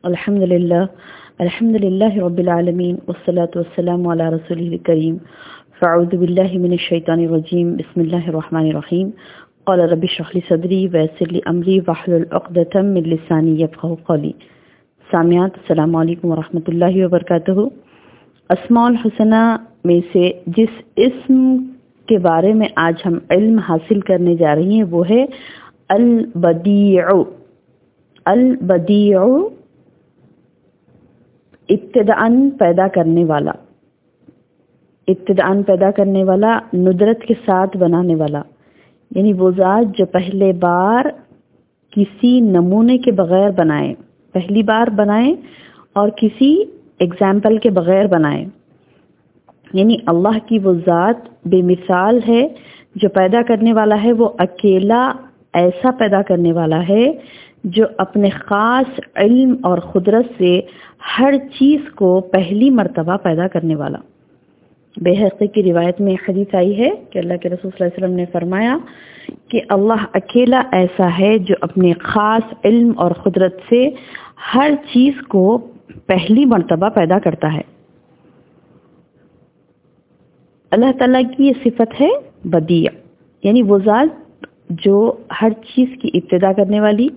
الحمدللہ رب العالمین والصلاة والسلام علی رسولہ الکریم فاعوذ باللہ من الشیطان الرجیم بسم اللہ الرحمن الرحیم قال رب اشرح لی صدری ویسر لی امری واحلل عقدۃ من لسانی یفقہوا قولی۔ سامعات السلام علیکم ورحمۃ اللہ وبرکاتہ۔ اسماء الحسنہ میں سے جس اسم کے بارے میں آج ہم علم حاصل کرنے جا رہی ہیں وہ ہے البدیع۔ البدیع ابتداءً پیدا کرنے والا، ابتداءً پیدا کرنے والا، ندرت کے ساتھ بنانے والا، یعنی وہ ذات جو پہلے بار کسی نمونے کے بغیر بنائے، پہلی بار بنائے اور کسی ایگزامپل کے بغیر بنائے، یعنی اللہ کی وہ ذات بے مثال ہے جو پیدا کرنے والا ہے، وہ اکیلا ایسا پیدا کرنے والا ہے جو اپنے خاص علم اور قدرت سے ہر چیز کو پہلی مرتبہ پیدا کرنے والا۔ بیہقی کی روایت میں حدیث آئی ہے کہ اللہ کے رسول صلی اللہ علیہ وسلم نے فرمایا کہ اللہ اکیلا ایسا ہے جو اپنے خاص علم اور قدرت سے ہر چیز کو پہلی مرتبہ پیدا کرتا ہے۔ اللہ تعالیٰ کی یہ صفت ہے بدیع، یعنی وہ ذات جو ہر چیز کی ابتدا کرنے والی۔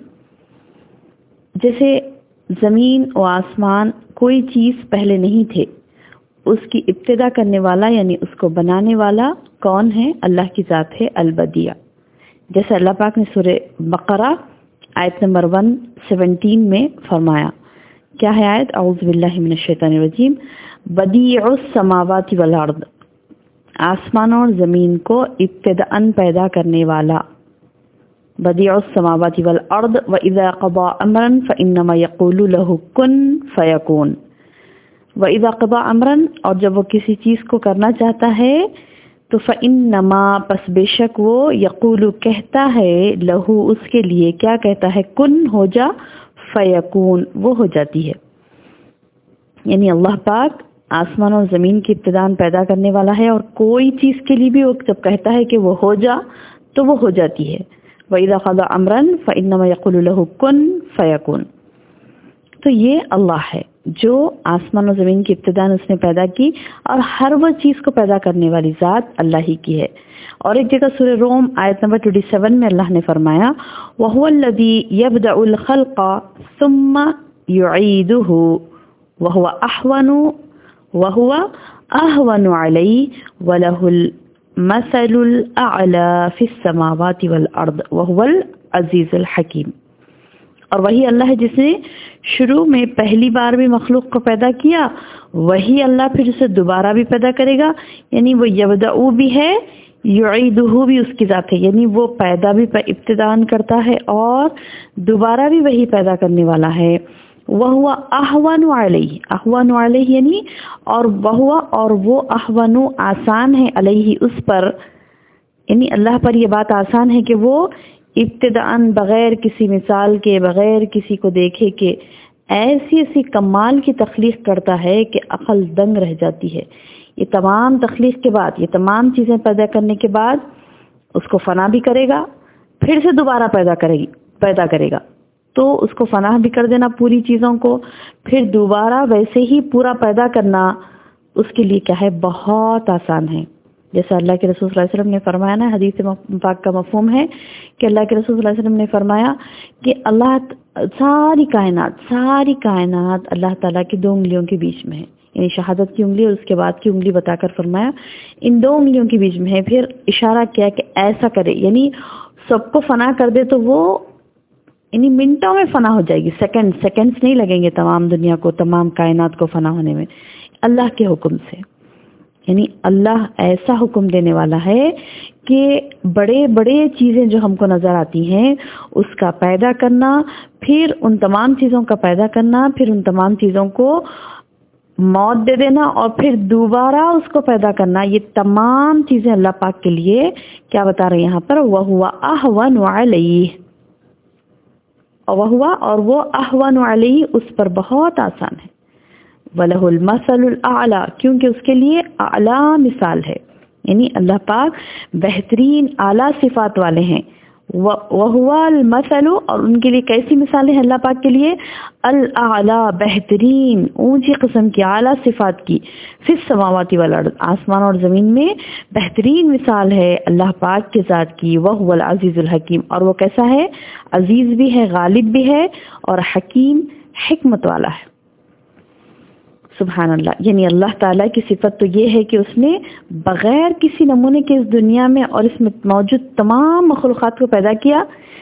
جیسے زمین و آسمان کوئی چیز پہلے نہیں تھے، اس کی ابتدا کرنے والا یعنی اس کو بنانے والا کون ہے؟ اللہ کی ذات ہے البدیع۔ جیسے اللہ پاک نے سورہ بقرہ آیت نمبر 117 میں فرمایا، کیا ہے آیت؟ اعوذ باللہ من الشیطان الرجیم، بدیع السماوات والارض، آسمانوں اور زمین کو ابتداءً پیدا کرنے والا۔ بدیع السماوات والارض واذا قضى امرا فانما يقول له كن فيكون۔ واذا قضى امرا، اور جب وہ کسی چیز کو کرنا چاہتا ہے تو فانما، پس بے شک وہ، یقول کہتا ہے، لہو اس کے لیے، کیا کہتا ہے؟ کن، ہو جا، فیکون، وہ ہو جاتی ہے۔ یعنی اللہ پاک آسمان اور زمین کی ابتداءً پیدا کرنے والا ہے، اور کوئی چیز کے لیے بھی وہ جب کہتا ہے کہ وہ ہو جا تو وہ ہو جاتی ہے۔ وَإِذَا قَضَى أَمْرًا فَإِنَّمَا يَقُولُ لَهُ كُن فَيَكُونُ۔ تو یہ اللہ ہے جو آسمان و زمین کی ابتداءً اس نے پیدا کی، اور ہر وہ چیز کو پیدا کرنے والی ذات اللہ ہی کی ہے۔ اور ایک جگہ سورہ روم آیت نمبر 27 میں اللہ نے فرمایا، وَهُوَ الَّذِي يَبْدَأُ الْخَلْقَ ثُمَّ يُعِيدُهُ وَهُوَ أَهْوَنُ عَلَيْهِ وَلَهُ مثل الاعلی فی السماوات والارض وهو العزیز الحکیم۔ اور وہی اللہ ہے جس نے شروع میں پہلی بار بھی مخلوق کو پیدا کیا، وہی اللہ پھر اسے دوبارہ بھی پیدا کرے گا، یعنی وہ یبدأ بھی ہے، یعیدہ بھی اس کی ذات ہے، یعنی وہ پیدا بھی ابتداءً کرتا ہے اور دوبارہ بھی وہی پیدا کرنے والا ہے۔ وَهُوَ أَهْوَنُ عَلَيْهِ، أَهْوَنُ عَلَيْهِ یعنی اور وہ احون، آسان ہے، علیہ اس پر، یعنی اللہ پر یہ بات آسان ہے کہ وہ ابتداءً بغیر کسی مثال کے، بغیر کسی کو دیکھے کہ ایسی ایسی کمال کی تخلیق کرتا ہے کہ عقل دنگ رہ جاتی ہے۔ یہ تمام تخلیق کے بعد، یہ تمام چیزیں پیدا کرنے کے بعد اس کو فنا بھی کرے گا، پھر سے دوبارہ پیدا کرے گا، تو اس کو فنا بھی کر دینا پوری چیزوں کو، پھر دوبارہ ویسے ہی پورا پیدا کرنا اس کے لیے کیا ہے؟ بہت آسان ہے۔ جیسے اللہ کے رسول صلی اللہ علیہ وسلم نے فرمایا نا، حدیث پاک کا مفہوم ہے کہ اللہ کے رسول صلی اللہ علیہ وسلم نے فرمایا کہ اللہ ساری کائنات اللہ تعالیٰ کی 2 انگلیوں کے بیچ میں ہے، یعنی شہادت کی انگلی اور اس کے بعد کی انگلی بتا کر فرمایا ان 2 انگلیوں کے بیچ میں ہے، پھر اشارہ کیا کہ ایسا کرے، یعنی سب کو فنا کر دے تو وہ یعنی منٹوں میں فنا ہو جائے گی، سیکنڈز نہیں لگیں گے تمام دنیا کو، تمام کائنات کو فنا ہونے میں، اللہ کے حکم سے۔ یعنی اللہ ایسا حکم دینے والا ہے کہ بڑے بڑے چیزیں جو ہم کو نظر آتی ہیں اس کا پیدا کرنا، پھر ان تمام چیزوں کا پیدا کرنا، پھر ان تمام چیزوں کو موت دے دینا اور پھر دوبارہ اس کو پیدا کرنا، یہ تمام چیزیں اللہ پاک کے لیے کیا بتا رہے ہیں یہاں پر؟ وَهُوَ أَهْوَنُ عَلَيْهِ، اور وہ احون علیہ، اس پر بہت آسان ہے۔ وَلَهُ الْمَثَلُ الْأَعْلَى، کیونکہ اس کے لیے اعلیٰ مثال ہے، یعنی اللہ پاک بہترین اعلیٰ صفات والے ہیں۔ وَهُوَ الْمَثَلُ، اور ان کے لیے کیسی مثالیں ہیں اللہ پاک کے لیے؟ الاعلیٰ، بہترین، اونچی قسم کی، اعلیٰ صفات کی، فی السماوات والارض، آسمان اور زمین میں بہترین مثال ہے اللہ پاک کے ذات کی، وَهُوَ الْعَزِيزُ الْحَكِيمُ، اور وہ کیسا ہے؟ عزیز بھی ہے، غالب بھی ہے، اور حکیم، حکمت والا ہے۔ سبحان اللہ، یعنی اللہ تعالیٰ کی صفت تو یہ ہے کہ اس نے بغیر کسی نمونے کے اس دنیا میں اور اس میں موجود تمام مخلوقات کو پیدا کیا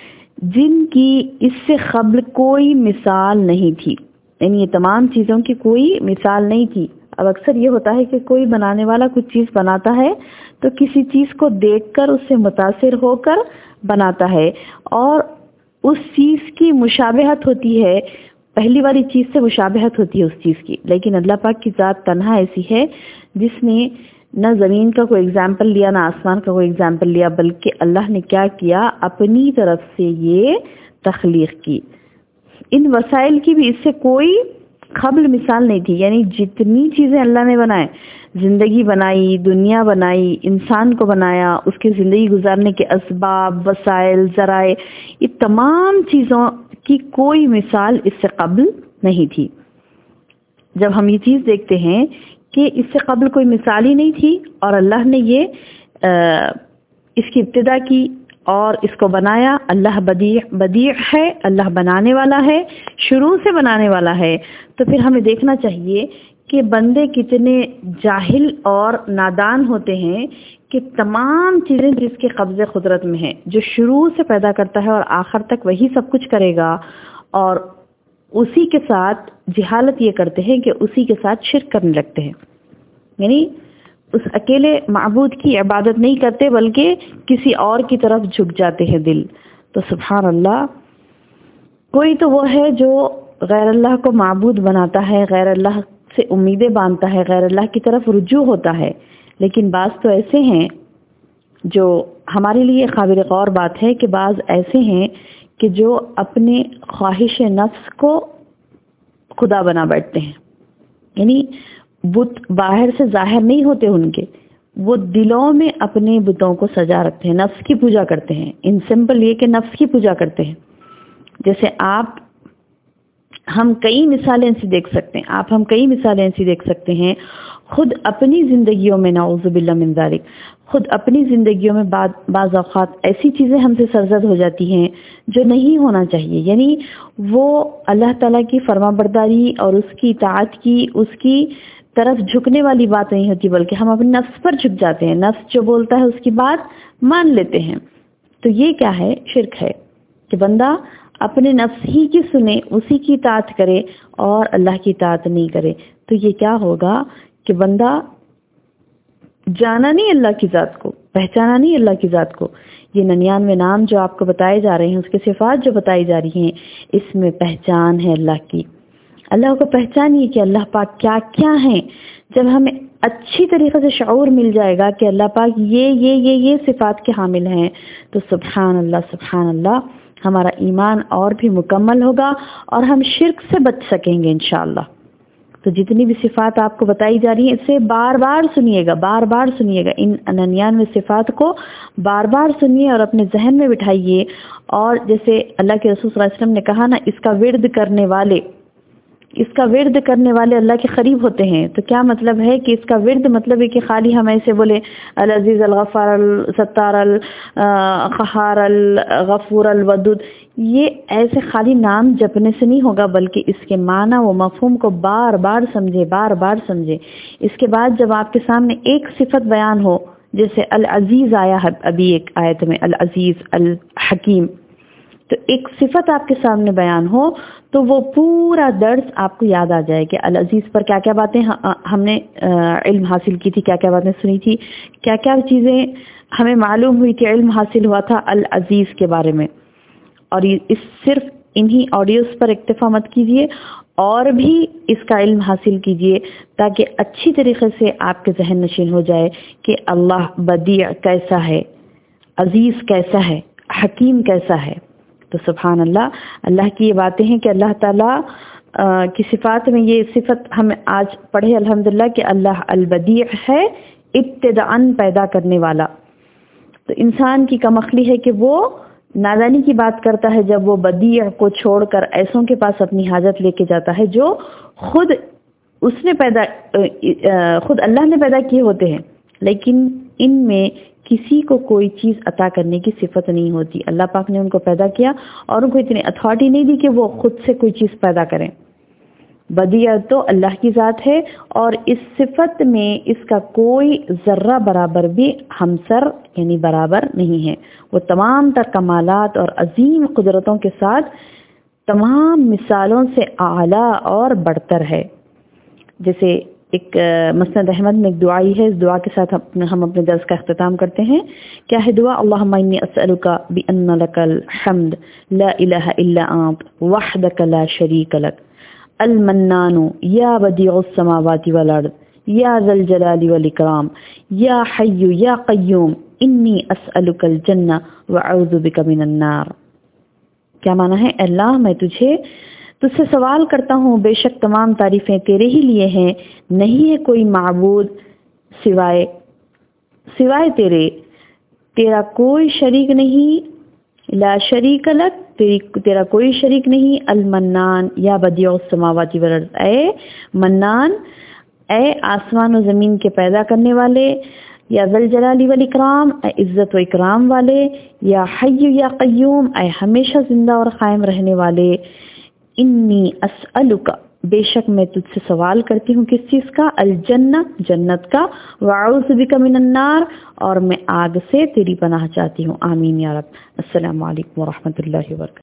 جن کی اس سے قبل کوئی مثال نہیں تھی، یعنی یہ تمام چیزوں کی کوئی مثال نہیں تھی۔ اب اکثر یہ ہوتا ہے کہ کوئی بنانے والا کچھ چیز بناتا ہے تو کسی چیز کو دیکھ کر اس سے متاثر ہو کر بناتا ہے اور اس چیز کی مشابہت ہوتی ہے، پہلی والی چیز سے مشابہت ہوتی ہے اس چیز کی، لیکن اللہ پاک کی ذات تنہا ایسی ہے جس نے نہ زمین کا کوئی اگزامپل لیا نہ آسمان کا کوئی اگزامپل لیا، بلکہ اللہ نے کیا کیا؟ اپنی طرف سے یہ تخلیق کی۔ ان وسائل کی بھی اس سے کوئی قبل مثال نہیں تھی، یعنی جتنی چیزیں اللہ نے بنائے، زندگی بنائی، دنیا بنائی، انسان کو بنایا، اس کی زندگی گزارنے کے اسباب، وسائل، ذرائع، یہ تمام چیزوں کی کوئی مثال اس سے قبل نہیں تھی۔ جب ہم یہ چیز دیکھتے ہیں کہ اس سے قبل کوئی مثال ہی نہیں تھی اور اللہ نے یہ اس کی ابتدا کی اور اس کو بنایا، اللہ بدیع ہے، اللہ بنانے والا ہے، شروع سے بنانے والا ہے، تو پھر ہمیں دیکھنا چاہیے کہ بندے کتنے جاہل اور نادان ہوتے ہیں کہ تمام چیزیں جس کے قبضے قدرت میں ہیں، جو شروع سے پیدا کرتا ہے اور آخر تک وہی سب کچھ کرے گا، اور اسی کے ساتھ جہالت یہ کرتے ہیں کہ اسی کے ساتھ شرک کرنے لگتے ہیں، یعنی اس اکیلے معبود کی عبادت نہیں کرتے بلکہ کسی اور کی طرف جھک جاتے ہیں دل۔ تو سبحان اللہ، کوئی تو وہ ہے جو غیر اللہ کو معبود بناتا ہے، غیر اللہ سے امیدیں باندھتا ہے، غیر اللہ کی طرف رجوع ہوتا ہے، لیکن بعض تو ایسے ہیں جو ہمارے لیے قابل غور بات ہے کہ بعض ایسے ہیں کہ جو اپنے خواہش نفس کو خدا بنا بیٹھتے ہیں، یعنی بت باہر سے ظاہر نہیں ہوتے ان کے، وہ دلوں میں اپنے بتوں کو سجا رکھتے ہیں، نفس کی پوجا کرتے ہیں۔ ان سمپل یہ کہ نفس کی پوجا کرتے ہیں۔ جیسے ہم کئی مثالیں ایسی دیکھ سکتے ہیں خود اپنی زندگیوں میں، نعوذ باللہ من ذالک، خود اپنی زندگیوں میں بعض اوقات ایسی چیزیں ہم سے سرزد ہو جاتی ہیں جو نہیں ہونا چاہیے، یعنی وہ اللہ تعالیٰ کی فرما برداری اور اس کی اطاعت کی، اس کی طرف جھکنے والی بات نہیں ہوتی، بلکہ ہم اپنے نفس پر جھک جاتے ہیں، نفس جو بولتا ہے اس کی بات مان لیتے ہیں۔ تو یہ کیا ہے؟ شرک ہے کہ بندہ اپنے نفس ہی کی سنے، اسی کی اطاعت کرے اور اللہ کی اطاعت نہیں کرے۔ تو یہ کیا ہوگا کہ بندہ جانا نہیں اللہ کی ذات کو، پہچانا نہیں اللہ کی ذات کو۔ یہ 99 نام جو آپ کو بتائے جا رہے ہیں، اس کے صفات جو بتائی جا رہی ہیں، اس میں پہچان ہے اللہ کی۔ اللہ کو پہچانیے کہ اللہ پاک کیا کیا ہیں۔ جب ہمیں اچھی طریقے سے شعور مل جائے گا کہ اللہ پاک یہ صفات کے حامل ہیں، تو سبحان اللہ ہمارا ایمان اور بھی مکمل ہوگا اور ہم شرک سے بچ سکیں گے انشاءاللہ۔ تو جتنی بھی صفات آپ کو بتائی جا رہی ہیں، اسے بار بار سنیے گا، ان 99 صفات کو بار بار سنیے اور اپنے ذہن میں بٹھائیے۔ اور جیسے اللہ کے رسول صلی اللہ علیہ وسلم نے کہا نا، اس کا ورد کرنے والے اللہ کے قریب ہوتے ہیں۔ تو کیا مطلب ہے کہ اس کا ورد مطلب ہے کہ خالی ہم ایسے بولے العزیز، الغفار، الستار، القہار، الغفور، الودود، یہ ایسے خالی نام جپنے سے نہیں ہوگا، بلکہ اس کے معنی و مفہوم کو بار بار سمجھے۔ اس کے بعد جب آپ کے سامنے ایک صفت بیان ہو، جیسے العزیز آیا ہے ابھی ایک آیت میں، العزیز، الحکیم، تو ایک صفت آپ کے سامنے بیان ہو تو وہ پورا درس آپ کو یاد آ جائے کہ العزیز پر کیا کیا باتیں ہم نے علم حاصل کی تھی، کیا کیا باتیں سنی تھی، کیا کیا چیزیں ہمیں معلوم ہوئی تھی، علم حاصل ہوا تھا العزیز کے بارے میں۔ اور صرف انہی آڈیوز پر اکتفا مت کیجیے، اور بھی اس کا علم حاصل کیجیے تاکہ اچھی طریقے سے آپ کے ذہن نشین ہو جائے کہ اللہ بدیع کیسا ہے، عزیز کیسا ہے، حکیم کیسا ہے۔ تو سبحان اللہ کی یہ باتیں ہیں کہ اللہ تعالیٰ کی صفات میں یہ صفت ہم آج پڑھے الحمدللہ کہ اللہ البدیع ہے، ابتداءً پیدا کرنے والا۔ تو انسان کی کم عقلی ہے کہ وہ نادانی کی بات کرتا ہے جب وہ بدیع کو چھوڑ کر ایسوں کے پاس اپنی حاجت لے کے جاتا ہے جو خود اللہ نے پیدا کیے ہوتے ہیں، لیکن ان میں کسی کو کوئی چیز عطا کرنے کی صفت نہیں ہوتی۔ اللہ پاک نے ان کو پیدا کیا اور ان کو اتنی اتھارٹی نہیں دی کہ وہ خود سے کوئی چیز پیدا کریں۔ بدیع تو اللہ کی ذات ہے اور اس صفت میں اس کا کوئی ذرہ برابر بھی ہمسر یعنی برابر نہیں ہے۔ وہ تمام تر کمالات اور عظیم قدرتوں کے ساتھ تمام مثالوں سے اعلیٰ اور برتر ہے۔ جیسے ایک مسند احمد میں ایک دعائی ہے، اس دعا کے ساتھ ہم اپنے درس کا اختتام کرتے ہیں۔ کیا ہے دعا؟ اللہم انی اسألک بان لک الحمد لا الہ الا انت وحدک لا شریک لک المنان یا بدیع السماوات والارض یا ذا الجلال والاکرام یا حی یا قیوم انی اسألک الجنہ واعوذ بک من النار۔ کیا معنی ہے؟ اللہ میں تجھ سے سوال کرتا ہوں، بے شک تمام تعریفیں تیرے ہی لیے ہیں، نہیں ہے کوئی معبود سوائے تیرا کوئی شریک نہیں، لا شریک لک تیرا کوئی شریک نہیں، المنان یا بدیع السماوات والارض اے منان، اے آسمان و زمین کے پیدا کرنے والے، یا ذل جلال والاکرام اے عزت و اکرام والے، یا حی یا قیوم اے ہمیشہ زندہ اور قائم رہنے والے، انی اسألک بے شک میں تجھ سے سوال کرتی ہوں کس چیز کا؟ الجنہ جنت کا، واعوذ بک من النار اور میں آگ سے تیری پناہ چاہتی ہوں، آمین یا رب۔ السلام علیکم ورحمۃ اللہ وبرکاتہ۔